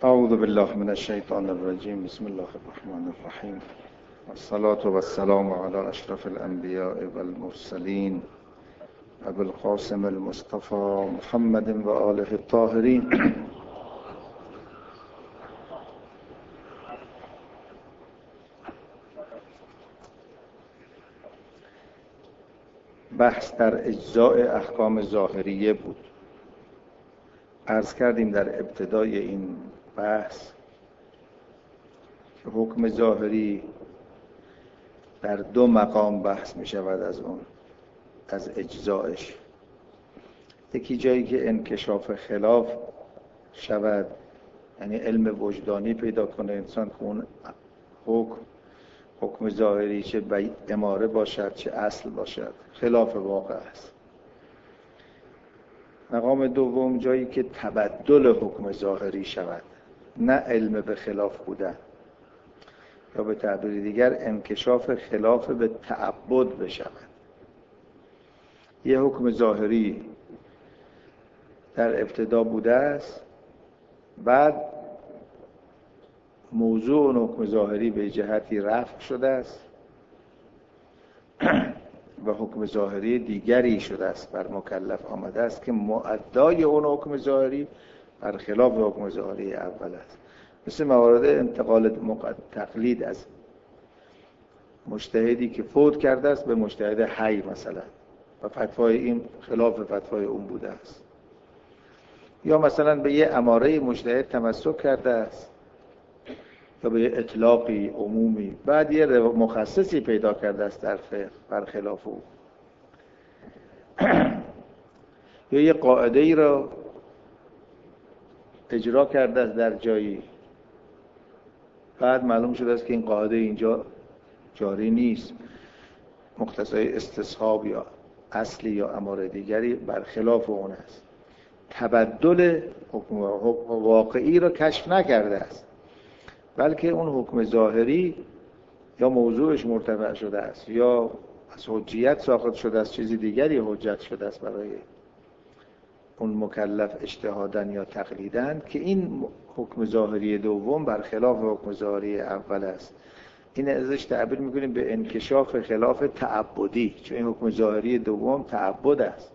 اعوذ بالله من الشیطان الرجیم. بسم الله الرحمن الرحیم. والصلاة والسلام علی اشرف الانبیاء والمرسلین ابو القاسم المصطفى محمد و آله الطاهرین. بحث در اجزاء احکام ظاهریه بود. عرض کردیم در ابتدای این بحث که حکم ظاهری در دو مقام بحث می شود از اجزایش. یکی جایی که انکشاف خلاف شود، یعنی علم وجدانی پیدا کنه انسان که اون حکم ظاهری چه اماره باشد چه اصل باشد خلاف واقع است. مقام دوم جایی که تبدل حکم ظاهری شود، نه علم به خلاف بودن، یا به تعبیر دیگر انکشاف خلاف به تعبد بشود. یه حکم ظاهری در ابتدا بوده است، بعد موضوع اون حکم ظاهری به جهتی رفع شده است و حکم ظاهری دیگری شده است بر مکلف آمده است که مؤدای اون حکم ظاهری بر خلاف حکم ظاهری اول است. مثل موارد انتقال تقلید از مجتهدی که فوت کرده است به مجتهد حی مثلا و فتوای این خلاف فتوای اون بوده است، یا مثلا به یه اماره مجتهد تمسک کرده است یا به یه اطلاقی عمومی، بعد یه مخصصی پیدا کرده است در فقه بر خلاف او، یا یه قاعده ای را اجرا کرده است در جایی، بعد معلوم شده است که این قاعده اینجا جاری نیست، مقتضای استصحاب یا اصلی یا امر دیگری بر خلاف اون است. تبدل حکم واقعی را کشف نکرده است، بلکه اون حکم ظاهری یا موضوعش مرتفع شده است یا از حجیت ساخت شده است، چیزی دیگری حجت شده است برای اون مکلف اجتهادن یا تقلیدن، که این حکم ظاهری دوم بر خلاف حکم ظاهری اول است. این ازش تعبیر میکنیم به انکشاف خلاف تعبدی، چون این حکم ظاهری دوم تعبد است،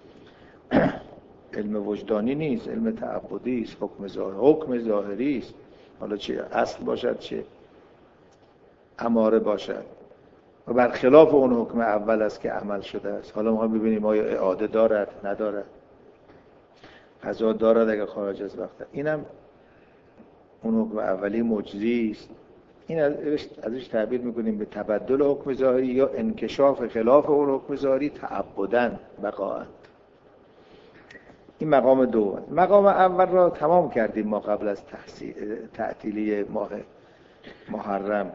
علم وجدانی نیست، علم تعبدی است. حکم ظاهری است، حالا چه اصل باشد چه اماره باشد، و بر خلاف اون حکم اول است که عمل شده است. حالا ما ببینیم آیا اعاده دارد ندارد، قضا دارد اگر خارج از وقت. اینم اون حکم اولی مجزی است. این ازش تعبیر میکنیم به تبدل حکم ظاهری یا انکشاف خلاف اون حکم ظاهری تعبدن بقاءً. این مقام دوم. مقام اول را تمام کردیم ما قبل از تعطیلی ماه محرم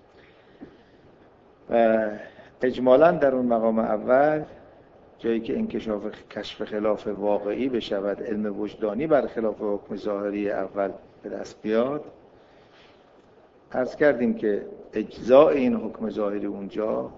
و اجمالاً در اون مقام اول جایی که انکشاف کشف خلاف واقعی بشود، علم وجدانی بر خلاف حکم ظاهری اول به دست بیاد، عرض کردیم که اجزاء این حکم ظاهری اونجا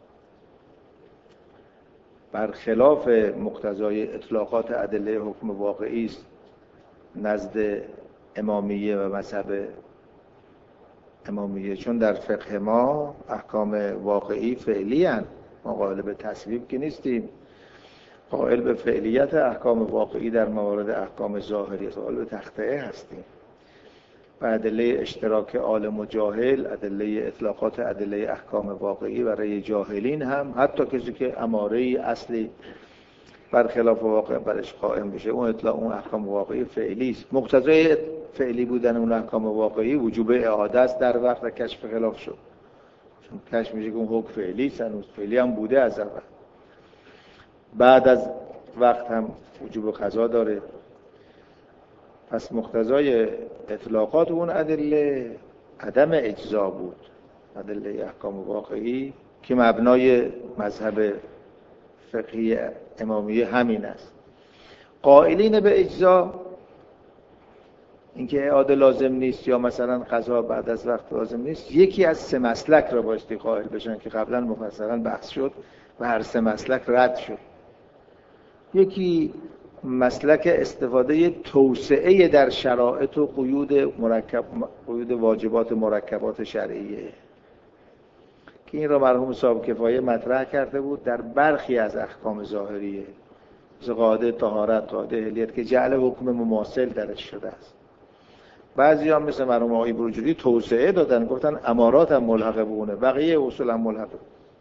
بر خلاف مقتضای اطلاقات ادله حکم واقعی است نزد امامیه و مذهب امامیه، چون در فقه ما احکام واقعی فعلی هستند، ما قائل به تصویب که نیستیم، قائل به فعلیت احکام واقعی در موارد احکام ظاهری است، قائل به تخطئه هستیم. و ادله اشتراک عالم و جاهل، ادله اطلاقات ادله احکام واقعی برای جاهلین هم، حتی کسی که اماره اصلی بر خلاف واقع برش قائم بشه، اون احکام واقعی فعلی است. مقتضای فعلی بودن اون احکام واقعی وجوب اعاده است در وقت کشف خلاف شد، چون کشف میشه که اون حکم فعلی است، فعلی هم بوده از اول، بعد از وقت هم وجوب قضا داره. پس مقتضای اطلاقات اون ادله عدم اجزا بود، ادله احکام واقعی که مبنای مذهب فقهی امامیه همین است. قائلین به اجزا، اینکه اعاده لازم نیست یا مثلا قضا بعد از وقت لازم نیست، یکی از سه مسلک را بایستی قائل بشن که قبلا مفصلا بحث شد و هر سه مسلک رد شد. یکی مسلک استفاده توسعه در شرایط و قیود واجبات مرکبات شرعیه که این را مرحوم صاحب کفایه مطرح کرده بود در برخی از احکام ظاهریه، مثل قاعده طهارت، قاعده اهلیت که جعل حکم مماثل درش شده است. بعضی هم مثل مرحوم آقای بروجردی توسعه دادن، گفتن امارات هم ملحقه بونه، بقیه اصول هم ملحقه.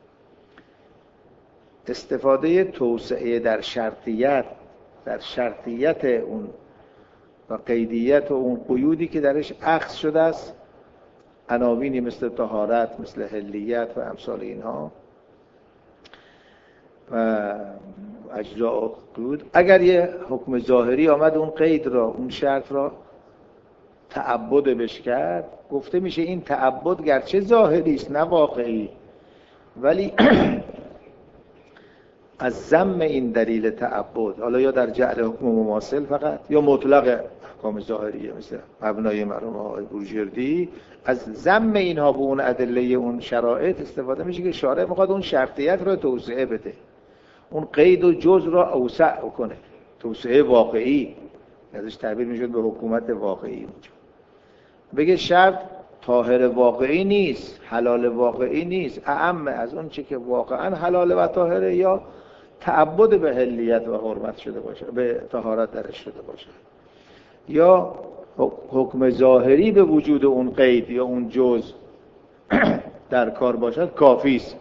استفاده توسعه در شرطیت اون و قیدیت و اون قیودی که درش اخذ شده است، عناوینی مثل طهارت، مثل حلیت و امثال اینها و اجزاء و قیود، اگر یه حکم ظاهری آمد اون قید را، اون شرط را تعبد بش کرد، گفته میشه این تعبد گرچه ظاهری است نه واقعی، ولی از ضم این دلیل تعبد، حالا یا در جعل حکم مماثل فقط یا مطلق احکام ظاهریه مثل مبنای مرحوم آقای بروجردی، از ضم اینها به اون ادله اون شرایط استفاده میشه که شارع میخواد اون شرطیت را توسعه بده، اون قید و جز را اوسع کنه، توسعه واقعی، ازش تعبیر میشد به حکومت واقعی. بگه شرط طاهر واقعی نیست، حلال واقعی نیست، اعم از اون چه که واقعا حلال و طاهره یا تعبد به حلیت و حرمت شده باشه، به طهارت درش شده باشه، یا حکم ظاهری به وجود اون قید یا اون جز در کار باشد کافی است.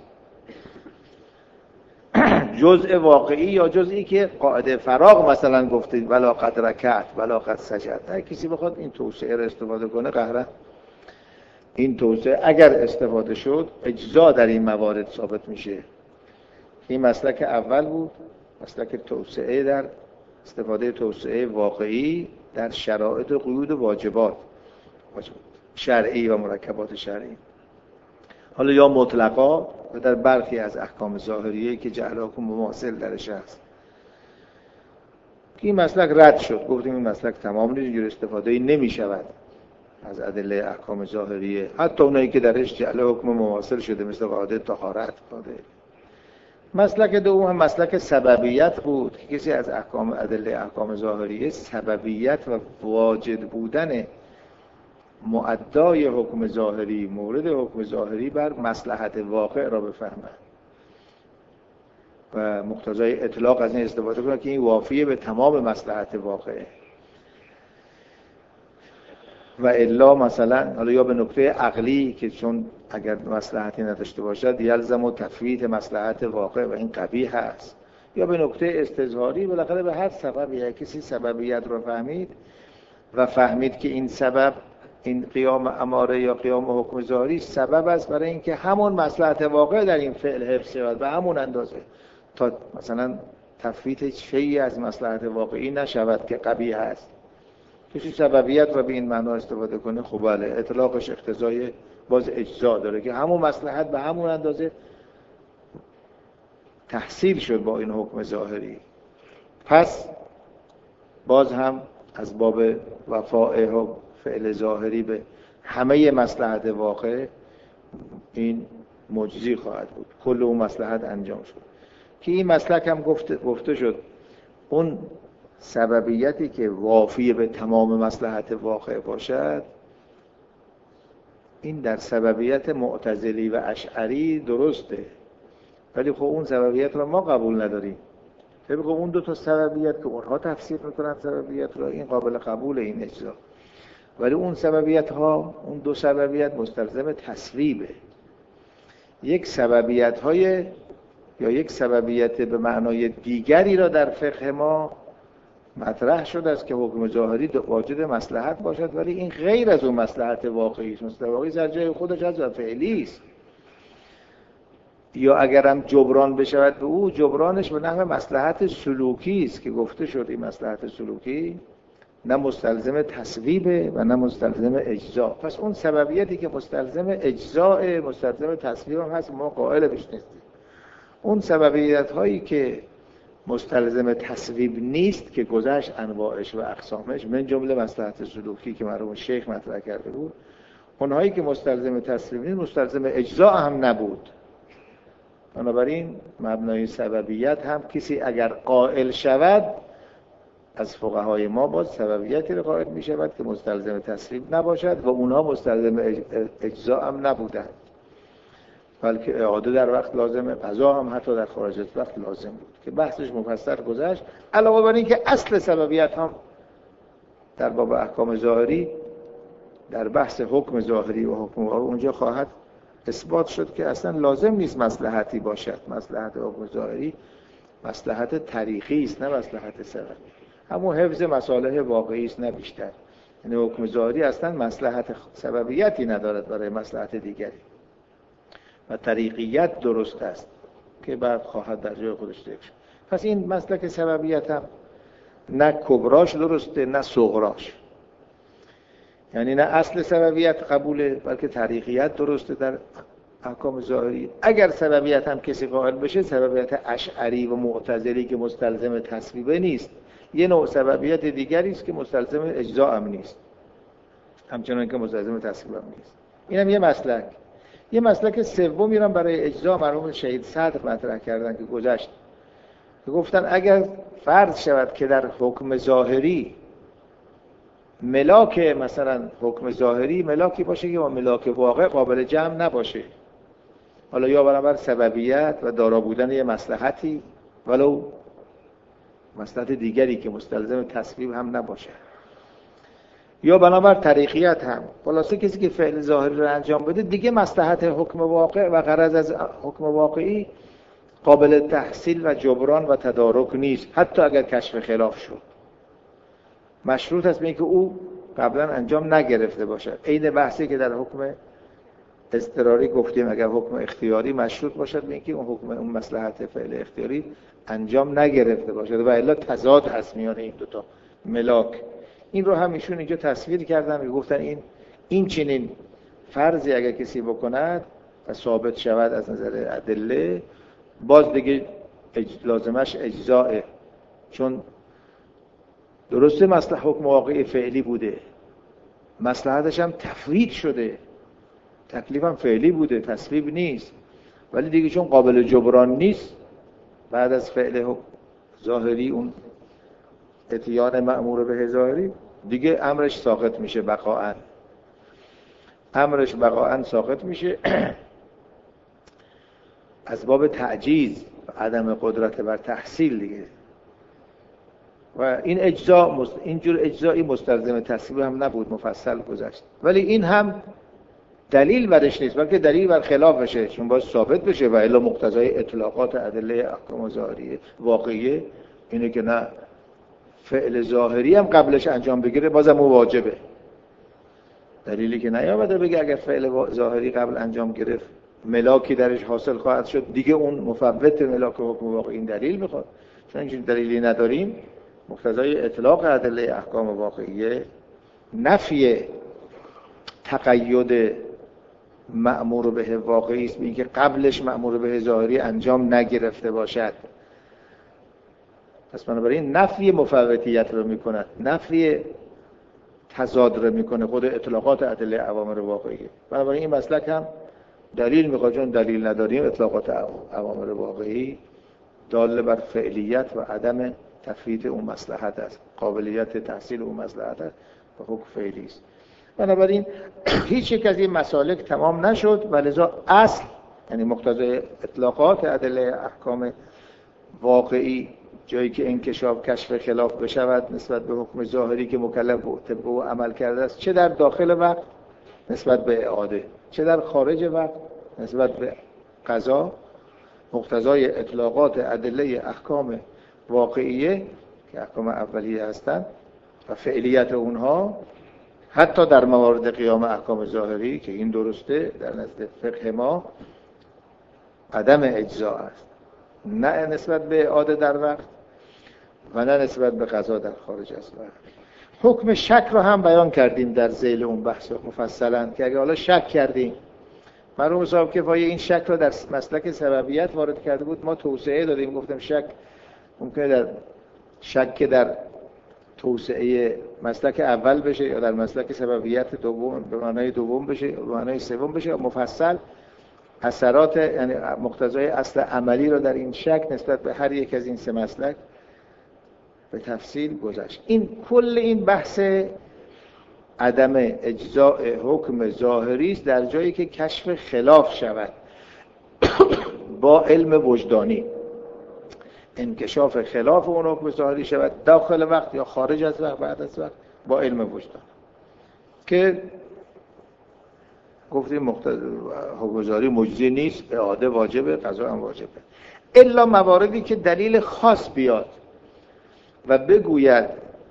جزء واقعی یا جزئی که قاعده فراغ مثلا گفتید ولا قد رکعت ولا قد سجد، هر کسی بخواد این توسعه را استفاده کنه قهرن این توسعه اگر استفاده شد اجزا در این موارد ثابت میشه. این مسلک اول بود، مسلک توسعه در استفاده توسعه واقعی در شرایط قیود واجبات شرعی و مرکبات شرعی، حالا یا مطلقا و در برخی از احکام ظاهریه که جعل حکم مماثل درش هست. این مسلک رد شد، گفتیم این مسلک تمام نیست، اینجور استفاده نمی شود از ادله احکام ظاهریه، حتی اونایی که درش جعل حکم مماثل شده مثل قاعده طهارت. مسلک دوم هم مسلک سببیت بود که کسی از ادله احکام ظاهریه سببیت و واجد بودن مؤدای حکم ظاهری، مورد حکم ظاهری بر مصلحت واقع را بفهمد و مقتضای اطلاق از این استفاده کنه که این وافیه به تمام مصلحت واقعه، و الا مثلا حالا یا به نکته عقلی که چون اگر مصلحتی نداشته باشد یلزم و تفویت مصلحت واقع و این قبیح هست، یا به نکته استظهاری، بالاخره به هر سببی کسی سببیت رو فهمید و فهمید که این سبب، این قیام اماره یا قیام حکم ظاهری سبب است برای اینکه همون مصلحت واقع در این فعل حفظ شود به همون اندازه تا مثلا تفویت شیئی از مصلحت واقعی نشود که قبیح است. کسی سببیت رو به این معنا استفاده کنه خب بله، اطلاقش اقتضای باز اجزا داره که همون مصلحت به همون اندازه تحصیل شد با این حکم ظاهری، پس باز هم از باب وفاء فعل ظاهری به همه مصلحت واقع این مجزی خواهد بود، کل اون مصلحت انجام شد. که این مسلک هم گفته شد اون سببیتی که وافی به تمام مصلحت واقع باشد، این در سببیت معتزلی و اشعری درسته، ولی خب اون سببیت رو ما قبول نداریم. طبق اون دو تا سببیت که اونها تفسیر میکنن سببیت رو، این قابل قبول این اجزا، ولی اون سببیت ها، اون دو سببیت مستلزم تصویبه. یک سببیت های یا یک سببیت به معنای دیگری را در فقه ما مطرح شده است که حکم ظاهری واجد مصلحت باشد، ولی این غیر از اون مصلحت واقعی است، مصلحت واقعی در جای خودش از و فعلی است، یا اگرم جبران بشود به او، جبرانش به نحو مصلحت سلوکی است که گفته شد این مصلحت سلوکی نه مستلزم تصویبه و نه مستلزم اجزا. پس اون سببیتی که مستلزم اجزاء، مستلزم تصویب هم هست، ما قائل بهش نیستیم. اون سببیت هایی که مستلزم تصویب نیست که گذشت انواعش و اقسامش، من جمله مصلحت سلوکی که مرحوم شیخ مطرح کرده بود، اونهایی که مستلزم تصویب نیست مستلزم اجزا هم نبود. بنابراین مبنای سببیت هم کسی اگر قائل شود از فقهای ما باز سببیتی رو قائل می شود که مستلزم تصریب نباشد و اونها مستلزم اجزا هم نبودند، بلکه اعاده در وقت لازمه، قضا هم حتی در خارج از وقت لازم بود که بحثش مفصل گذشت. علاوه بر این که اصل سببیت هم در باب احکام ظاهری در بحث حکم ظاهری و حکم واقعی اونجا خواهد اثبات شد که اصلا لازم نیست مصلحتی باشد. مصلحت حکم ظاهری مصلحت تاریخی است، نه مصلحت سببی. همون حفظ مصالح واقعی است، نه بیشتر. یعنی حکم ظاهری اصلا مصلحت سببیتی ندارد برای مصلحت دیگری و طریقیت درست است که بعد خواهد در جای خودش ذکر شد. پس این مسلک سببیت هم نه کبراش درسته نه صغراش، یعنی نه اصل سببیت قبوله بلکه طریقیت درسته در احکام ظاهری. اگر سببیت هم کسی قائل بشه، سببیت اشعری و معتزلی که مستلزم تصویبه نیست، یه نوع سببیت دیگری است که مستلزم اجزا هم نیست، همچنان که مستلزم تصویب هم نیست. اینم یه مسلک. یه مسلک سومی رو برای اجزا مرحوم شهید صدر مطرح کردن که گذشت، که گفتن اگر فرض شود که در حکم ظاهری ملاک، مثلا حکم ظاهری ملاکی باشه که با ملاک واقع قابل جمع نباشه، حالا یا بنابر سببیت و دارا بودن یه مصلحتی ولو مصلحت دیگری که مستلزم تصویب هم نباشه، یا بنابر طریقیت هم، خلاصه کسی که فعل ظاهری رو انجام بده دیگه مصلحت حکم واقع و غرض از حکم واقعی قابل تحصیل و جبران و تدارک نیست، حتی اگر کشف خلاف شد. مشروط است به اینکه او قبلا انجام نگرفته باشد. عین بحثی که در حکم اضطراری گفتیم، اگر حکم اختیاری مشروط باشد به اینکه اون مصلحت فعل اختیاری انجام نگرفته باشد و الا تضاد هست میان این دوتا ملاک. این رو هم ایشون اینجا تصویر کردن و گفتن این چنین فرضی اگر کسی بکند و ثابت شود از نظر ادله، باز دیگه لازمش اجزاءه، چون درسته مصلحت حکم واقعی فعلی بوده، مصلحتش هم تفویض شده، تکلیف هم فعلی بوده، تصویب نیست، ولی دیگه چون قابل جبران نیست بعد از فعل حکم ظاهری اون اتیان مأمور به ظاهری، دیگه امرش ساقط میشه، بقاءً امرش بقاءً ساقط میشه از باب تعجیز و عدم قدرت بر تحصیل دیگه. و این اجزا اینجور اجزایی مستلزم تصویب هم نبود، مفصل گذشت، ولی این هم دلیل برش نیست بلکه دلیل بر خلافشه، چون باید ثابت بشه و الا مقتضای اطلاقات ادله احکام ظاهری واقعیه اینه که نه فعل ظاهری هم قبلش انجام بگیره بازم واجبه. دلیلی که نیامده بگه اگر فعل ظاهری قبل انجام گرفت ملاکی درش حاصل خواهد شد، دیگه اون مفوت ملاک حکم واقعی. این دلیل میخواد، چون اینجور دلیلی نداریم. مقتضای اطلاق ادله احکام واقعیه نفی تقید مأمور به واقعی است، اینکه قبلش مأمور به ظاهری انجام نگرفته باشد. پس بنابراین نفی مفوتیت رو میکند، نفی تضاد رو میکنه خود اطلاقات ادله اوامر واقعیه. بنابراین این مسلک هم دلیل میخواد، چون دلیل نداریم اطلاقات اوامر واقعی دال بر فعلیت و عدم تفویت اون مصلحت است، قابلیت تحصیل اون مصلحت است و حکم فعلی است. بنابراین هیچ یک از این مسالک تمام نشد و لذا اصل، یعنی مقتضای اطلاقات ادله احکام واقعی، جایی که انکشاف کشف خلاف بشود نسبت به حکم ظاهری که مکلف طبق او عمل کرده است، چه در داخل وقت نسبت به اعاده، چه در خارج وقت نسبت به قضا، مقتضای اطلاقات ادله احکام واقعیه که احکام اولیه هستند و فعلیت اونها، حتی در موارد قیام احکام ظاهری که این درسته در نزد فقه ما عدم اجزا است، نه نسبت به اعاده در وقت و نه نسبت به قضا در خارج از وقت. حکم شک رو هم بیان کردیم در ذیل اون بحث مفصلا که اگه حالا شک کردیم، مرحوم صاحب کفایه این شک رو در مسلک سببیت وارد کرده بود، ما توسعه دادیم، گفتم شک ممکنه در شک در توسعه مسلک اول بشه یا در مسلک سببیت دوم به معنای دوم بشه یا به معنای سوم بشه، مفصل اثرات یعنی مقتضای اصل عملی رو در این شک نسبت به هر یک از این سه مسلک به تفصیل گذشت. این کل این بحث عدم اجزاء حکم ظاهری است در جایی که کشف خلاف شود با علم وجدانی، انکشاف خلاف اون حکم ظاهری شود داخل وقت یا خارج از وقت، بعد از وقت، با علم وجدان که گفتیم حکم ظاهری مجزی نیست، اعاده واجبه، قضا هم واجبه، الا مواردی که دلیل خاص بیاد و بگوید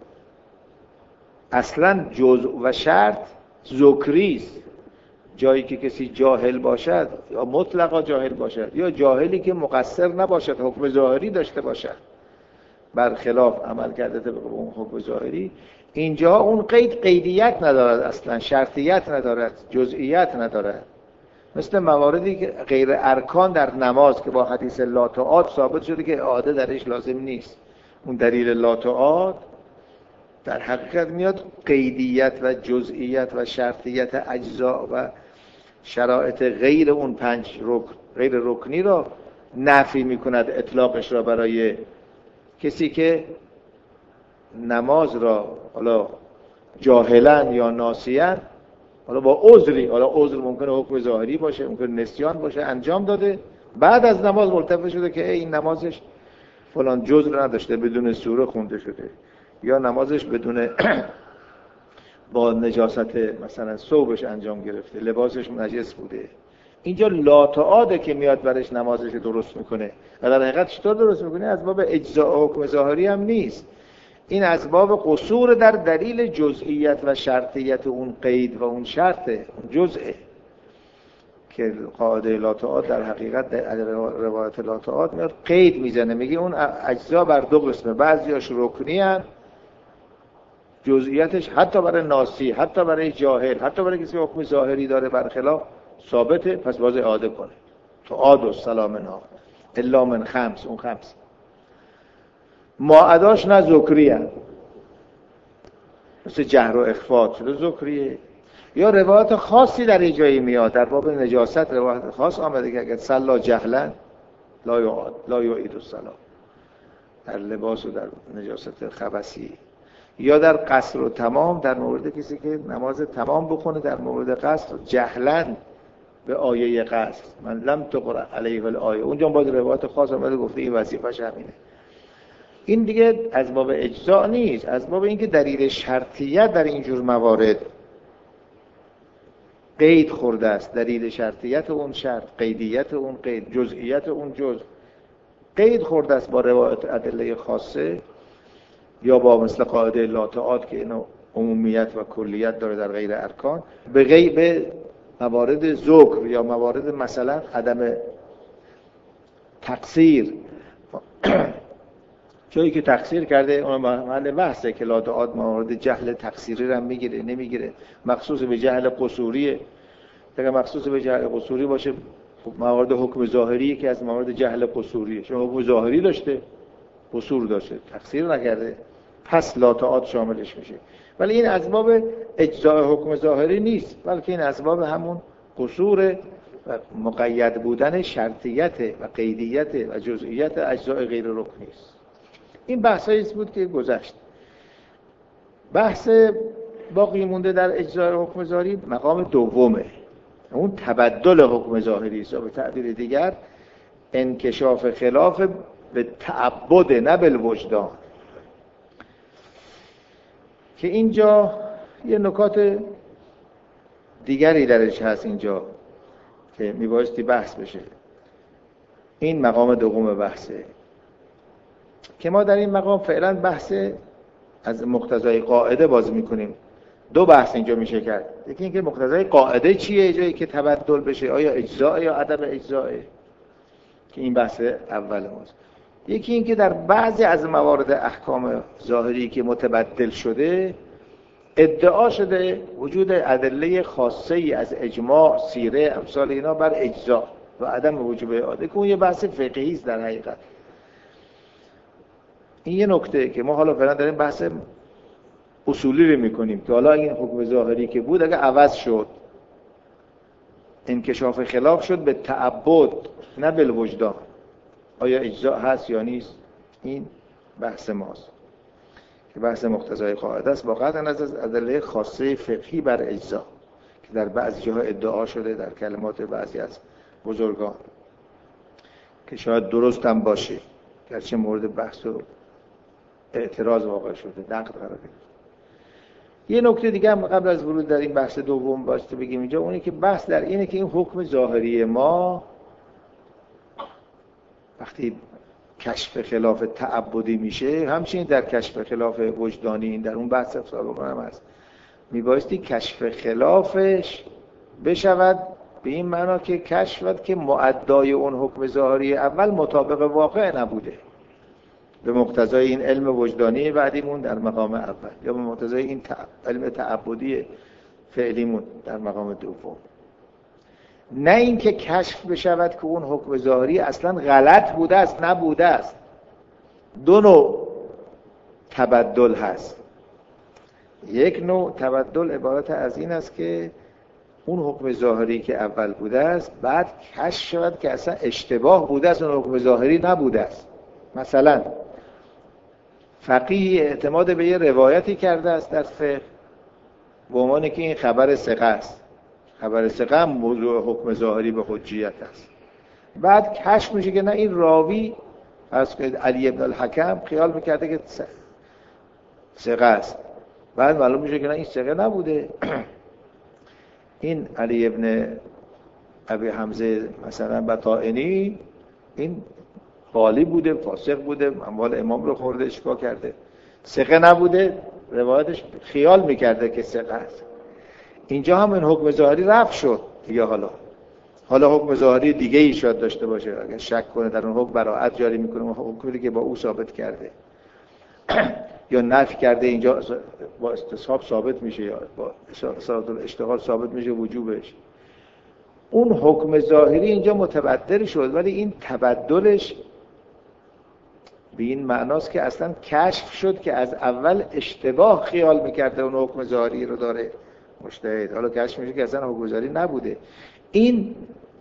اصلا جزء و شرط ذکری است، جایی که کسی جاهل باشد یا مطلقا جاهل باشد یا جاهلی که مقصر نباشد حکم ظاهری داشته باشد برخلاف عمل کرده به اون حکم ظاهری، اینجا اون قیدیت ندارد، اصلا شرطیت ندارد، جزئیت ندارد. مثل مواردی که غیر ارکان در نماز که با حدیث لا تعاد ثابت شده که اعاده درش لازم نیست، اون دلیل لا تعاد در حقیقت میاد قیدیت و جزئیت و شرطیت اجزا و شرایط غیر اون 5 رکن غیر رکنی را نفی میکند، اطلاقش را برای کسی که نماز را حالا جاهلن یا ناسیان، حالا با عذری، حالا عذر ممکنه حکم ظاهری باشه، ممکنه نسیان باشه، انجام داده، بعد از نماز ملتفت شده که این نمازش فلان جزء را نداشته، بدون سوره خونده شده، یا نمازش بدون با نجاست مثلا ثوبش انجام گرفته، لباسش نجس بوده. اینجا لا تعاده که میاد برش نمازش درست میکنه و در حقیقت چطور درست میکنه؟ از باب اجزاء حکم ظاهری هم نیست، این از باب قصور در دلیل جزئیت و شرطیت اون قید و اون شرط اون جزئه که قاعده لا تعاد در حقیقت در روایت لا تعاد میاد قید میزنه، میگه اون اجزا بر دو قسمه، بعضیاش رکنی ان، جزئیاتش حتی برای ناسی، حتی برای جاهل، حتی برای کسی حکم ظاهری داره برخلاف ثابته، پس باز اعاده کنه. تعاد السلام منها الا من خمس، اون خمس ماعداش نه ذکریه، مثل جهر و اخفا شده ذکریه، یا روایت خاصی در یه جایی میاد در باب نجاست، روایت خاص آمده که اگر صلا جهلا لا یعید الصلا، در لباس و در نجاست خبثی، یا در قصر و تمام در مورد کسی که نماز تمام بخونه در مورد قصر جهلا به آیه قصر من لم تقرأ علیه الآیه، اونجا باید روایت خاص آمده گفته این وظیفه‌ش همینه. این دیگه از باب اجزاء نیست، از باب اینکه دلیل شرطیت در اینجور موارد قید خورده است، دلیل شرطیت اون شرط، قیدیت اون قید، جزئیت اون جزء قید خورده است با روایت ادله خاصه، یا با مثل قاعده لا تعاد که اینو عمومیت و کلیت داره در غیر ارکان، به غیب موارد ذکر یا موارد مثلا عدم تقصیر جایی که تقصیر کرده اون محل بحثه که لا تعاد موارد جهل تقصیری رو میگیره نمیگیره، مخصوص به جهل قصوریه. اگه مخصوص به جهل قصوری باشه موارد حکم ظاهری که از موارد جهل قصوریه، چون حکم ظاهری داشته قصور داشته تقصیر نکرده، پس لا تعاد شاملش میشه. ولی این از باب اجزاء حکم ظاهری نیست، بلکه این از باب همون قصور و مقید بودن شرطیت و قیدیت و جزئیت اجزاء غیر رکنی است. این بحثایی بود که گذشت. بحث باقی مونده در اجزاء حکم ظاهری مقام دومه، اون تبدل حکم ظاهری است، به تعبیر دیگر انکشاف خلاف به تعبد نه بالوجدان، که اینجا یه نکات دیگری درش هست اینجا که میبایستی بحث بشه. این مقام دوم بحثه که ما در این مقام فعلا بحث از مقتضای قاعده باز میکنیم. دو بحث اینجا میشه کرد، یکی اینکه مقتضای قاعده چیه جایی که تبدل بشه، آیا اجزاء یا عدم اجزاء، که این بحث اول ماست. یکی اینکه در بعضی از موارد احکام ظاهری که متبدل شده ادعا شده وجود ادله خاصه ای از اجماع، سیره، امثال اینا بر اجزاء و عدم وجوب اعاده، که اون یه بحث فقهی است در حقیقت. این یه نکته که ما حالا فعلا داریم بحث اصولی رو میکنیم که حالا این حکم ظاهری که بود اگه عوض شد، انکشاف خلاف شد به تعبد نه بالوجدان، آیا اجزاء هست یا نیست؟ این بحث ماست. که بحث مقتضای قاعده است، با قطع نظر از ادله خاصه فقهی بر اجزا که در بعضی جاها ادعا شده در کلمات بعضی از بزرگان که شاید درست هم باشه، گرچه مورد بحث و اعتراض واقع شده، نقد قرار گرفته. یه نکته دیگه هم قبل از ورود در این بحث دوم واسه بگیم اینجا، اونی که بحث در اینه که این حکم ظاهری ما وقتی کشف خلاف تعبدی میشه، همچنین در کشف خلاف وجدانی، در اون بحث سابقا هم هست، میبایستی کشف خلافش بشود به این معنا که کشفت که معدای اون حکم ظاهری اول مطابق واقع نبوده، به مقتضای این علم وجدانی بعدیمون در مقام اول، یا به مقتضای این علم تعبدی فعلیمون در مقام دوم. نه اینکه کشف بشود که اون حکم ظاهری اصلا غلط بوده است، نبوده است. دو نوع تبدل هست. یک نوع تبدل عبارت از این است که اون حکم ظاهری که اول بوده است بعد کشف شود که اصلا اشتباه بوده است، اون حکم ظاهری نبوده است. مثلا فقیه اعتماد به یه روایتی کرده است در فقه به عنوان که این خبر ثقه است، خبر ثقه هم موضوع حکم ظاهری به حجیت است. بعد کشف میشه که نه، این راوی از علی ابن الحکم خیال میکرده که ثقه است، بعد معلوم میشه که نه، این ثقه نبوده. این علی ابن ابی حمزه مثلا بطائنی این خالی بوده، فاسق بوده، اموال امام رو خورده، اشتباه کرده، ثقه نبوده، روایتش خیال میکرده که ثقه است. اینجا هم این حکم ظاهری رفع شد دیگه. حالا حکم ظاهری دیگه ای شاید داشته باشه، اگر شک کنه در اون حکم براءت جاری میکنه، اون حکمی که با او ثابت کرده یا نفی کرده، اینجا با استصحاب ثابت میشه یا با اصالت الاشتغال ثابت میشه وجوبش. اون حکم ظاهری اینجا متبدل شد، ولی این تبدلش به این معناست که اصلا کشف شد که از اول اشتباه خیال میکرده اون حکم ظاهری رو داره مجتهد، حالا کشف میشه که اصلا حکم ظاهری نبوده. این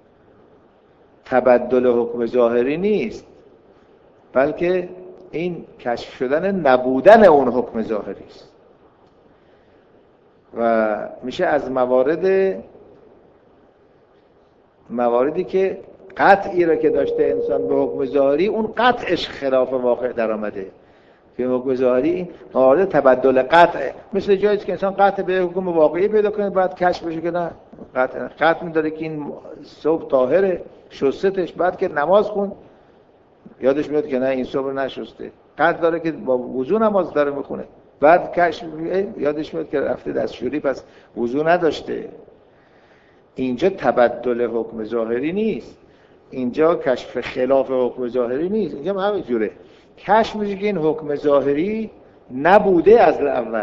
تبدل حکم ظاهری نیست، بلکه این کشف شدن نبودن اون حکم ظاهری است و میشه از مواردی که قطعی را که داشته انسان به حکم ظاهری، اون قطعش خلاف واقع در آمده. که حکم ظاهری این موارد تبدل قطعه، مثل جایی که انسان قطع به حکم واقعی پیدا کنه، بعد کشف بشه که نه، قطع می‌داره که این صبح طاهره، شستش، بعد که نماز خون یادش میاد که نه، این صبح نشسته. قطع داره که با وضو نماز داره میخونه، بعد کشف یادش میاد که رفته دستشویی پس وضو نداشته. اینجا تبدل حکم ظاهری نیست، اینجا کشف خلاف حکم ظاهری نیست، اینجا همین جوره کشف میشه که این حکم ظاهری نبوده از اول،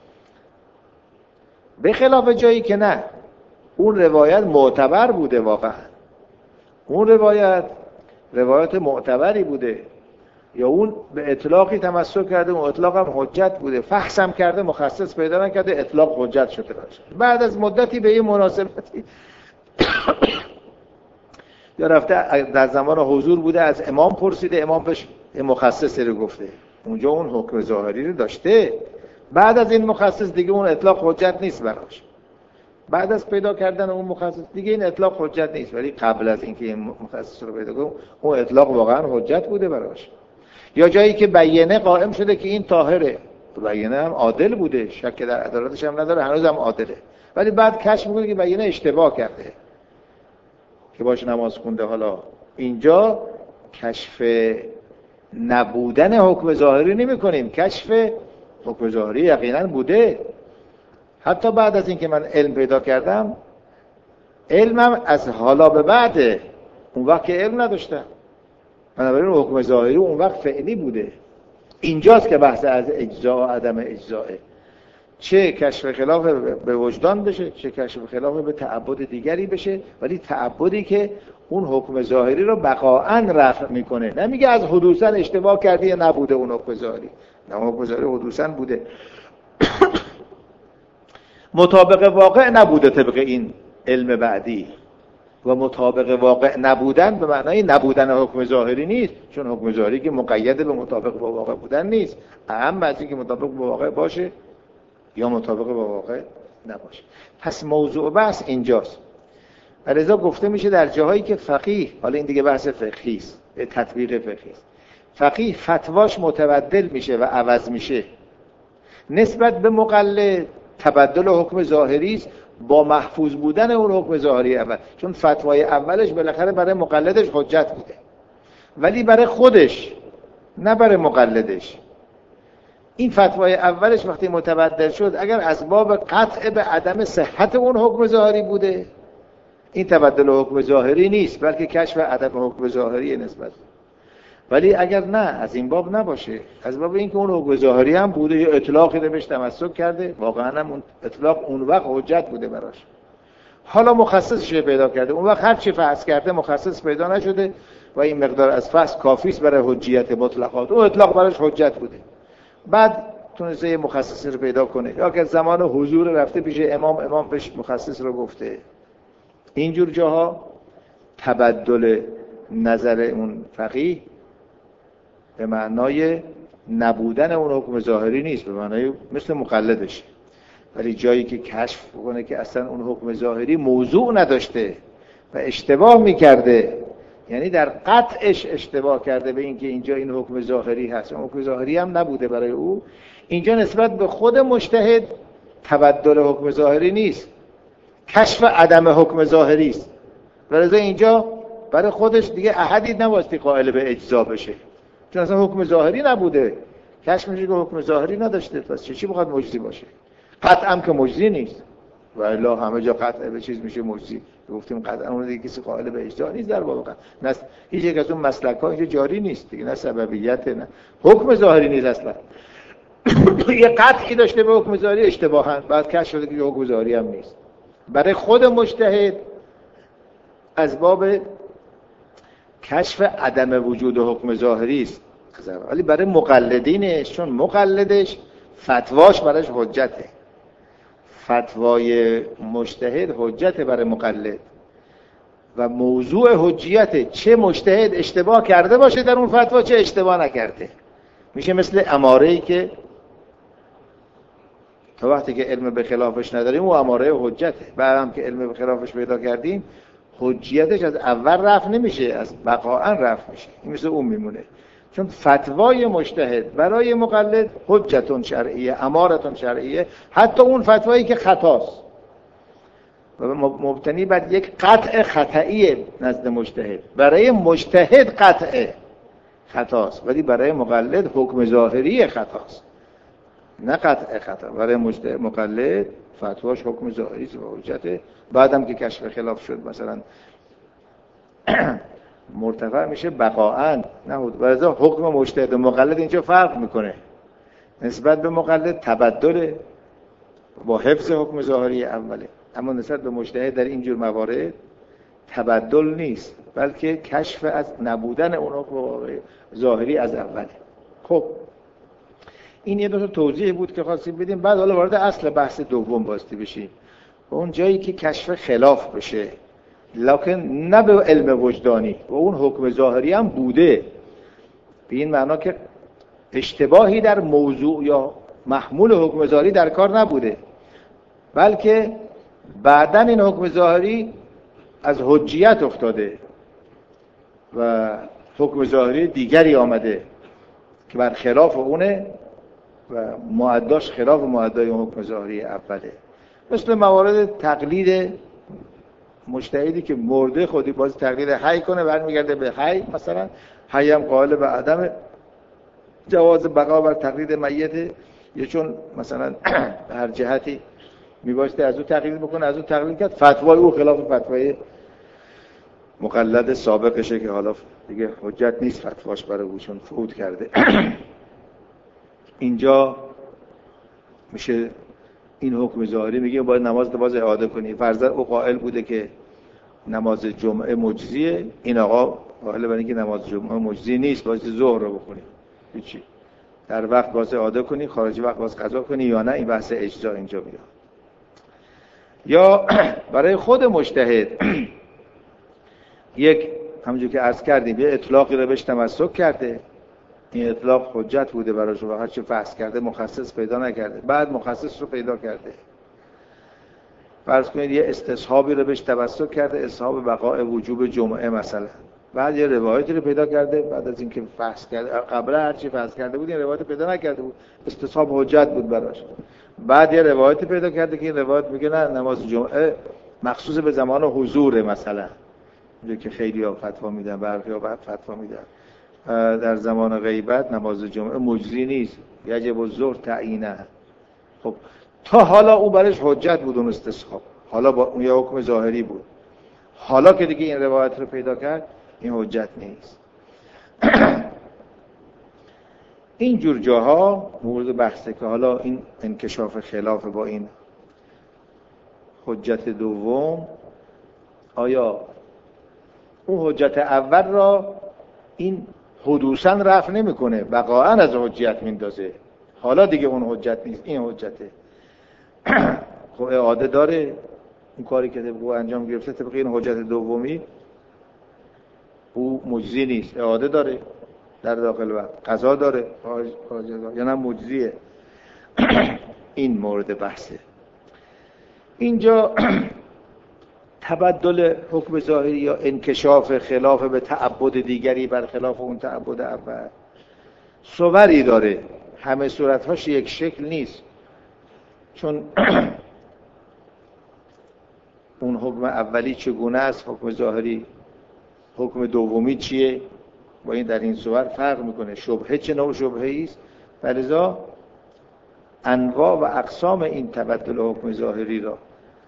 به خلاف جایی که نه، اون روایت معتبر بوده، واقعا اون روایت معتبری بوده، یا اون به اطلاقی تمسک کرده، اون اطلاق هم حجت بوده، فحص هم کرده، مخصص پیدا نکرده، اطلاق حجت شده باشه. بعد از مدتی به این مناسبتی یا رفته در زمان حضور بوده، از امام پرسیده، امام بهش مخصصی رو گفته، اونجا اون حکم ظاهری رو داشته. بعد از این مخصص دیگه اون اطلاق حجت نیست براش، بعد از پیدا کردن اون مخصص دیگه این اطلاق حجت نیست، ولی قبل از اینکه این مخصص رو پیدا کنه اون اطلاق واقعا حجت بوده براش. یا جایی که بیانه قائم شده که این طاهره، بیانه هم عادل بوده، شک در عدالتش هم نداره، هنوز هم عادله، ولی بعد کشف میکنه که بیانه اشتباه کرده که باش نماز خونده. حالا اینجا کشف نبودن حکم ظاهری نمی کنیم، کشف حکم ظاهری یقینا بوده. حتی بعد از اینکه من علم پیدا کردم، علمم از حالا به بعده، اون وقت که علم نداشتم، بنابراین حکم ظاهری اون وقت فعلی بوده. اینجاست که بحث از اجزا و عدم اجزائه، چه کشف خلاف به وجدان بشه، چه کشف خلاف به تعبد دیگری بشه، ولی تعبدی که اون حکم ظاهری رو بقاءً رفع میکنه، نمیگه از حدوثاً اشتباه کردی یا نبوده اون حکم ظاهری، نه، حکم ظاهری حدوثاً بوده مطابق واقع نبوده طبق این علم بعدی، و مطابق واقع نبودن به معنای نبودن حکم ظاهری نیست، چون حکم ظاهری که مقید به مطابق با واقع بودن نیست، اهم از اینکه مطابق با واقع باشه یا مطابق با واقع نباشه. پس موضوع بحث اینجاست. لذا گفته میشه در جاهایی که فقیه، حالا این دیگه بحث فقهی است، تطبیق فقهی است، فقیه فتواش متبدل میشه و عوض میشه نسبت به مقلد، تبدل حکم ظاهری است با محفوظ بودن اون حکم ظاهری اول، چون فتوای اولش بالاخره برای مقلدش حجت بوده، ولی برای خودش نه برای مقلدش. این فتوای اولش وقتی متبدل شد، اگر اسباب قطع به عدم صحت اون حکم ظاهری بوده، این تبدل حکم ظاهری نیست، بلکه کشف عدم حکم ظاهری نسبت. ولی اگر نه، از این باب نباشه، از باب اینکه اون حکم ظاهری هم بوده یا اطلاقی رو بهش تمسک کرده، واقعا هم اون اطلاق اون وقت حجت بوده براش، حالا مخصصش پیدا کرده، اون وقت هر چی فحص کرده مخصص پیدا نشده و این مقدار از فحص کافی است برای حجیت مطلقات، اون اطلاق براش حجت بوده، بعد تونسته یه مخصص رو پیدا کنه، یا که زمان حضور رفته پیش امام پیش مخصص رو گفته. اینجور جاها تبدل نظر اون فقیه به معنای نبودن اون حکم ظاهری نیست، به معنای مثل مقلدش. ولی جایی که کشف بکنه که اصلا اون حکم ظاهری موضوع نداشته و اشتباه میکرده، یعنی در قطعش اشتباه کرده به اینکه اینجا این حکم ظاهری هست، اون حکم ظاهری هم نبوده برای او، اینجا نسبت به خود مجتهد تبدل حکم ظاهری نیست، کشف عدم حکم ظاهری است. ولذا اینجا برای خودش دیگه احدی نباستی قائل به اجزا بشه، چون اصلا حکم ظاهری نبوده، کشف میشه که حکم ظاهری نداشته، پس چی بخواد مجزی باشه؟ قطعا که مجزی نیست، و الا همه جا قطع به چیز میشه مجزی. گفتیم قطعا اون دیگه کسی قائل به اجزا نیست در واقع، نه هیچ یک از اون مسلک ها اینجا جاری نیست دیگه، نه سببیت نه حکم ظاهری نیست اصلا. یه قطعی داشته به حکم ظاهری اشتباهاً، بعد کشف شده که حکم ظاهری هم نیست. برای خود مجتهد از باب کشف عدم وجود حکم ظاهری است، ولی برای مقلدینش، چون مقلدش فتواش براش حجته، فتوای مجتهد حجته برای مقلد و موضوع حجیته، چه مجتهد اشتباه کرده باشه در اون فتوا، چه اشتباه نکرده. میشه مثل اماره‌ای که تا وقتی که علم به خلافش نداریم او اماره حجته، بعد هم که علم به خلافش پیدا کردیم حجیتش از اول رفع نمیشه، از بقاءً رفع میشه. این مثل اون میمونه، چون فتوای مجتهد برای مقلد حجتون شرعیه، امارتون شرعیه، حتی اون فتوایی که خطاست و مبتنی بر یک قطع خطئیه نزد مجتهد. برای مجتهد قطع خطاست، ولی برای مقلد حکم ظاهری خطاست، نه قطع خطا. برای مقلد فتواش حکم ظاهری است و حجته، بعدم که کشف خلاف شد مثلا مرتفع میشه بقاءً، نه ولی حکم مجتهد و مقلد اینجا فرق میکنه. نسبت به مقلد تبدل با حفظ حکم ظاهری اوله، اما نسبت به مجتهد در اینجور موارد تبدل نیست، بلکه کشف از نبودن اون حکم ظاهری از اوله. خب این یه دو تا توضیح بود که خواستیم بدیم، بعد حالا وارد اصل بحث دوم باستی بشیم، اون جایی که کشف خلاف بشه، لکن نه به علم وجدانی و اون حکم ظاهری هم بوده، به این معنا که اشتباهی در موضوع یا محمول حکم ظاهری در کار نبوده، بلکه بعدن این حکم ظاهری از حجیت افتاده و حکم ظاهری دیگری آمده که بر خلاف اونه و معداش خلاف معدای حکم ظاهری اوله. مثل موارد تقلید مجتهدی که مرده خودی باز تقلید حی کنه، برمیگرده به حی، مثلا حی هم قائل به عدم جواز بقا بر تقلید میته، یا چون مثلا هر جهتی میبایسته از او تقلید بکنه از او تقلید کرد، فتوای او خلاف فتوای مقلد سابقشه که حالا دیگه حجت نیست فتواش برای او چون فوت کرده. اینجا میشه این حکم ظاهری میگه باید نماز باز اعاده کنی. فرضاً او قائل بوده که نماز جمعه مجزیه، این آقا قائل به اینکه نماز جمعه مجزی نیست، باید ظهر رو بکنی، هیچی، در وقت باز اعاده کنی، خارج وقت باز قضا کنی یا نه، این بحث اجزا اینجا میاد. یا برای خود مجتهد یک همونجور که عرض کردیم یه اطلاقی رو بهش تمسک کرده، این اطلاق حجت بوده براش و هر چه بحث کرده مخصص پیدا نکرده، بعد مخصص رو پیدا کرده. فرض کنید یه استصحابی رو بهش تمسک کرده، استصحاب بقاء وجوب جمعه مثلا، بعد یه روایتی رو پیدا کرده، بعد از اینکه بحث کرده قبلا هر چی بحث کرده بود این روایت پیدا نکرده بود، استصحاب حجت بود براش. بعد یه روایتی پیدا کرده که این روایت میگه نه نماز جمعه مخصوص به زمان حضور مثلا، میگه که خیلی‌ها فتوا میدن، برخی‌ها فتوا میدن در زمان غیبت نماز جمعه مجزی نیست، یجب الظهر تعیینه. خب تا حالا اون برش حجت بود اون استصحاب، حالا با اون یه حکم ظاهری بود، حالا که دیگه این روایت رو پیدا کرد این حجت نیست. این جور جاها مورد بحثه که حالا این انکشاف خلاف با این حجت دوم، آیا اون حجت اول را این حدوثاً رفع نمی‌کنه، بقاءً از حجت میندازه، حالا دیگه اون حجت نیست این حجته. خب اعاده داره اون کاری که او انجام گرفته طبق این حجت دومی، او مجزی نیست، اعاده داره در داخل وقت، قضا داره یا نه مجزیه. این مورد بحثه. اینجا تبدل حکم ظاهری یا انکشاف خلاف به تعبد دیگری بر خلاف اون تعبد اول صوری داره، همه صورتهاش یک شکل نیست، چون اون حکم اولی چگونه است، حکم ظاهری، حکم دومی چیه، با این در این صور فرق میکنه، شبهه چه نوع شبهه‌ای است، ولذا انواع و اقسام این تبدل حکم ظاهری را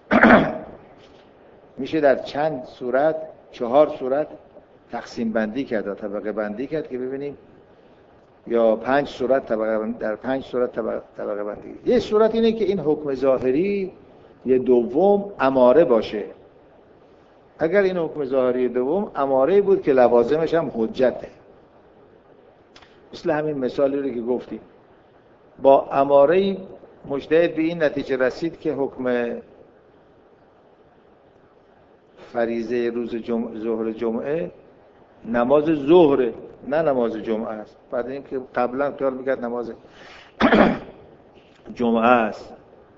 میشه در چند صورت، 4 صورت تقسیم بندی کرد، طبقه بندی کرد که ببینیم، یا 5 صورت در 5 صورت طبقه بندی. یه صورت اینه که این حکم ظاهری یه دوم اماره باشه. اگر این حکم ظاهری دوم اماره بود که لوازمش هم حجته، مثل همین مثالی رو که گفتیم، با اماره مجتهد به این نتیجه رسید که حکم فریضه روز ظهر جمعه نماز ظهره نه نماز جمعه است، بعد اینکه قبلا خیال میکرد نماز جمعه است.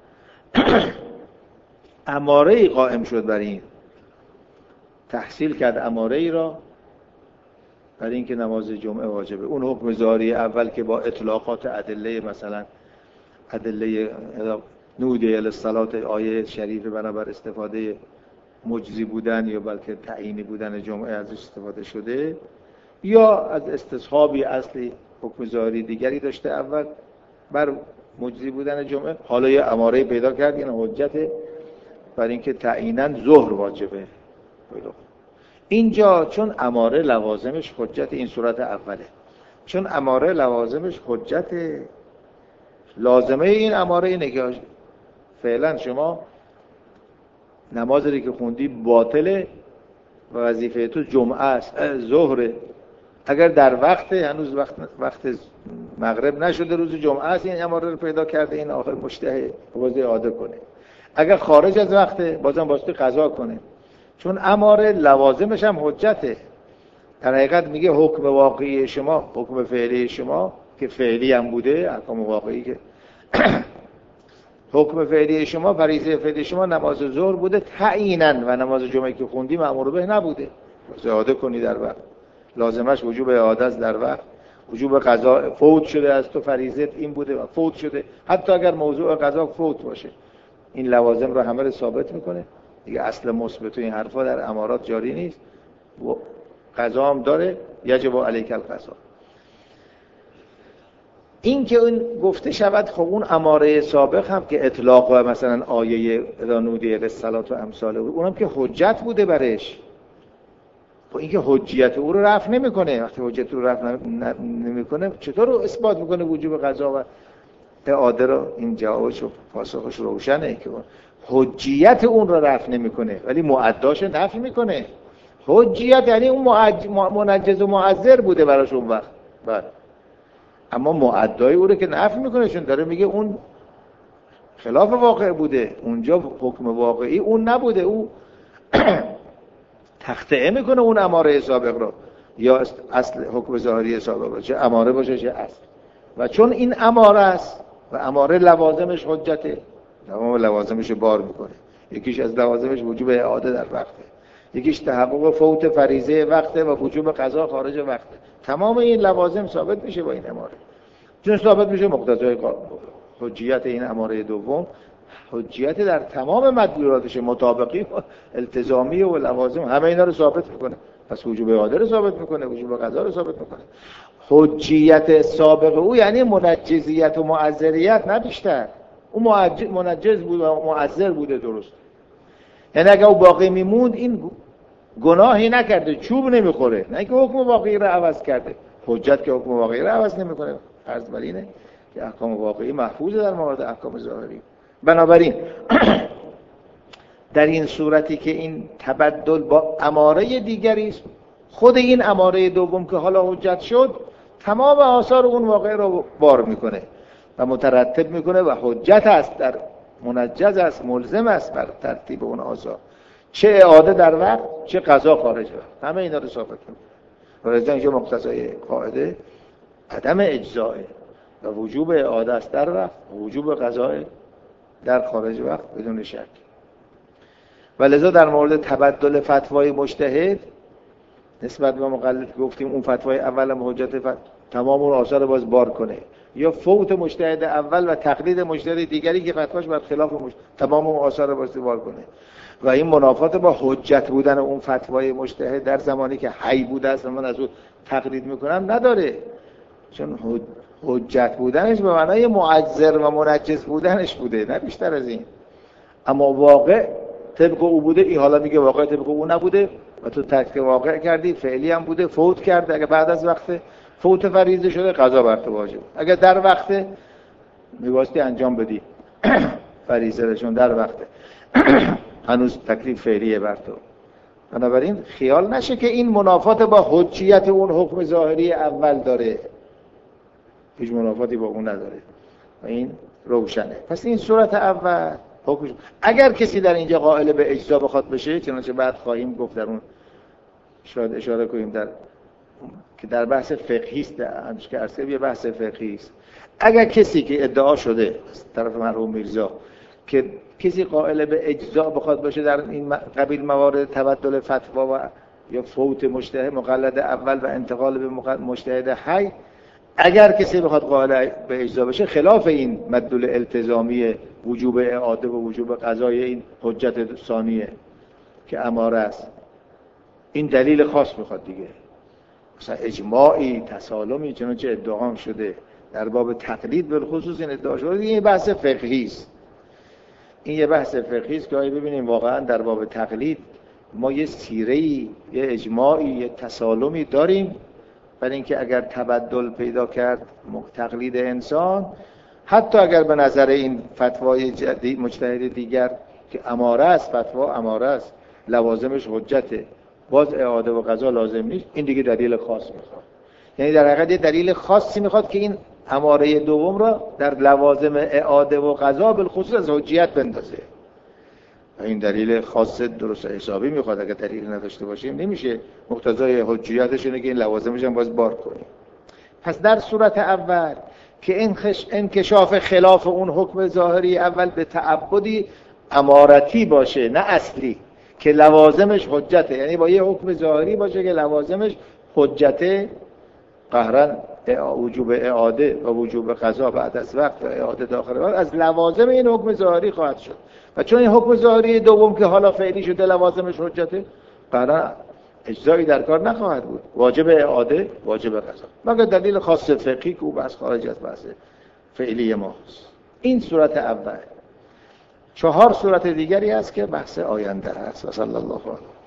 اماره‌ای قائم شد بر این، تحصیل کرد اماره‌ای را برای اینکه نماز جمعه واجبه. اون حکم ظاهری اول که با اطلاقات ادله، مثلا ادله نودی الصلات آیه شریف بنابر استفاده مجزی بودن یا بلکه تعیینی بودن جمعه ازش استفاده شده، یا از استصحابی اصلی حکم ظاهری دیگری داشته اول بر مجزی بودن جمعه، حالا یه اماره پیدا کرد این حجته برای اینکه تعییناً ظهر واجبه. اینجا چون اماره لوازمش حجت، این صورت اوله، چون اماره لوازمش حجت، لازمه این اماره اینه که فعلا شما نمازی که خوندی باطله و وظیفه تو جمعه است، ظهره، اگر در وقت هنوز وقت مغرب نشده روز جمعه است، این اماره رو پیدا کرده، این آخر مجتهد باید اعاده کنه. اگر خارج از وقت بازم باید قضا کنه، چون اماره لوازمش هم حجته. در حقیقت میگه حکم واقعی شما، حکم فعلی شما که فعلی هم بوده، احکام واقعی که حکم فعلی شما، فریضه فعلی شما نماز ظهر بوده تعییناً و نماز جمعه که خوندی مأمور به نبوده، اعاده کنی در وقت، لازمش وجوب اعاده است در وقت، وجوب قضا فوت شده از تو، فریضه این بوده و فوت شده، حتی اگر موضوع قضا فوت باشه این لوازم رو همه رو ثابت میکنه دیگه. اصل مثبت این حرفا در امارات جاری نیست و قضا هم داره، یجب علیک القضا. این که اون گفته شود خب اون اماره سابق هم که اطلاق و مثلا آیه رانودی رسالات و امثال اونم که حجت بوده برش، خب این که حجیت او رو رفع نمیکنه. وقتی حجت رو رفع نمیکنه چطور رو اثبات میکنه وجوب قضا و اعاده رو؟ این جوابش و پاسخش روشنه که حجیت اون رو رفع نمیکنه ولی مؤداش نفی میکنه. حجیت یعنی اون منجز و معذر بوده براش اون وقت، بله، اما مؤدای او رو که نفی میکنه، چون داره میگه اون خلاف واقع بوده، اونجا حکم واقعی اون نبوده، او تخطئه میکنه اون اماره سابق رو، یا اصل حکم ظاهری سابق رو، چه اماره باشه چه اصل. و چون این اماره است و اماره لوازمش حجته، تمام لوازمش بار میکنه. یکیش از لوازمش وجوب اعاده در وقته، یکیش تحقق فوت فریضه وقته و وجوب قضا خارج وقته. تمام این لوازم ثابت میشه با این اماره. چون ثابت میشه مقتضای حجیت این اماره دوم حجیت در تمام مدلولاتش، مطابقی و التزامی و لوازم، همه اینا رو ثابت میکنه. پس وجوب اعاده رو ثابت میکنه، وجوب قضا رو ثابت میکنه. حجیت سابق او یعنی منجزیت و معذریت، نه بیشتر. او منجز بود و معذر بوده، درست. یعنی اگه او باقی میموند این گناهی نکرده، چوب نمیخوره، نه که حکم واقعی رو عوض کرده. حجت که حکم واقعی رو عوض نمیکنه. فرض بر اینه که احکام واقعی محفوظه در مورد احکام ظاهری. بنابراین در این صورتی که این تبدل با اماره دیگری است، خود این اماره دوم که حالا حجت شد تمام آثار اون واقع رو بار میکنه و مترتب میکنه و حجت است، در منجز است، ملزم است بر ترتیب اون آثار، چه اعاده در وقت چه قضا خارج وقت، همه اینا رو ثابت میکنه. ولذا اینجا مقتضای قاعده عدم اجزاء و وجوب اعاده است در وقت و وجوب قضا در خارج وقت بدون شک. ولذا در مورد تبدل فتوای مجتهد نسبت به مقلد گفتیم اون فتوای اول هم حجت تمام اون آثار باز بار کنه، یا فوت مجتهد اول و تقلید مجتهد دیگری که فتواش بر خلاف تمام اون آثار باز بار کنه. و این منافات با حجت بودن اون فتوای مجتهد در زمانی که حی بوده است من از اون تقلید میکنم نداره، چون حجت بودنش به معنای معذر و منجز بودنش بوده، نه بیشتر از این. اما واقع طبق او بوده، این حالا میگه واقع طبق او نبوده و تو ترک واقع کردی، فعلی هم بوده، فوت کرده، اگه بعد از وقت فوت فریضه شده قضا بر تو واجب، اگه در وقت میباستی انجام بدی فریضه رو، چون در وقت هنوز تکلیف فعلیه بر تو. بنابراین خیال نشه که این منافات با حجیت اون حکم ظاهری اول داره، هیچ منافاتی با اون نداره و این روشنه. پس این صورت اول حکم، اگر کسی در اینجا قائل به اجزا بخواد بشه، چنانچه بعد خواهیم گفت در اون شاید اشاره کنیم که در بحث فقهی است، همش که عرض یه بحث فقهی است. اگر کسی که ادعا شده از طرف مرحوم میرزا که کسی قائل به اجزا بخواد باشه در این قبیل موارد تبدل فتوا و یا فوت مجتهد مقلد اول و انتقال به مجتهد حی، اگر کسی بخواد قائل به اجزا بشه خلاف این مدلول التزامی وجوب اعاده و وجوب قضای این حجت ثانیه که اماره است، این دلیل خاص میخواد دیگه، مثلا اجماعی تسالمی چنانچه ادعا شده در باب تقلید بالخصوص این ادعا شده، این بحث فقهی است. این یه بحث فقهی است که ببینیم واقعا در باب تقلید ما یه سیره‌ای، یه اجماعی، یه تسالمی داریم برای اینکه اگر تبدل پیدا کرد تقلید انسان، حتی اگر به نظر این فتوای جدید مجتهد دیگر که اماره است، فتوا اماره است، لوازمش حجته، باز اعاده و قضا لازم نیست، این دیگه دلیل خاص میخواد. یعنی در حقیقت یه دلیل خاصی میخواد که این اماره دوم را در لوازم اعاده و قضا بالخصوص از حجیت بندازه. این دلیل خاص درست حسابی میخواد، اگر دلیل نداشته باشیم نمیشه مقتضای حجیتش اینه که این لوازمش هم باز بار کنیم. پس در صورت اول که انکشاف خلاف اون حکم ظاهری اول به تعبدی امارتی باشه نه اصلی، که لوازمش حجته، یعنی با یه حکم ظاهری باشه که لوازمش حجته، قهرن وجوب اعاده و وجوب قضا بعد از وقت و اعاده داخل وقت از لوازم این حکم ظاهری خواهد شد. و چون این حکم ظاهری دوم که حالا فعلی شده لوازمش حجته، قهرن اجزایی در کار نخواهد بود، واجب اعاده، واجب قضا، مگر دلیل خاص فقهی که او بحث خارج از بحث فعلی ماست. این صورت اول. 4 صورت دیگری هست که بحث آینده است. صلی الله علیه و